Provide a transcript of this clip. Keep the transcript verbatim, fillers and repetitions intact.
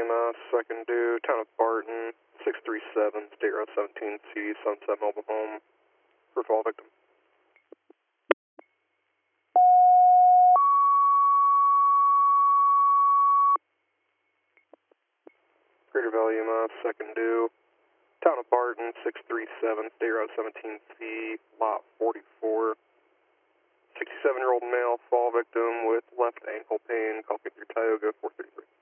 uh, second due, town of Barton, six three seven, State Route seventeen C, Sunset Mobile Home, for fall victim. Greater Valley E M S, second due, town of Barton, six three seven, State Route seventeen C, lot forty-four. sixty-seven-year-old male, fall victim with left ankle pain, call through Tioga four thirty-three.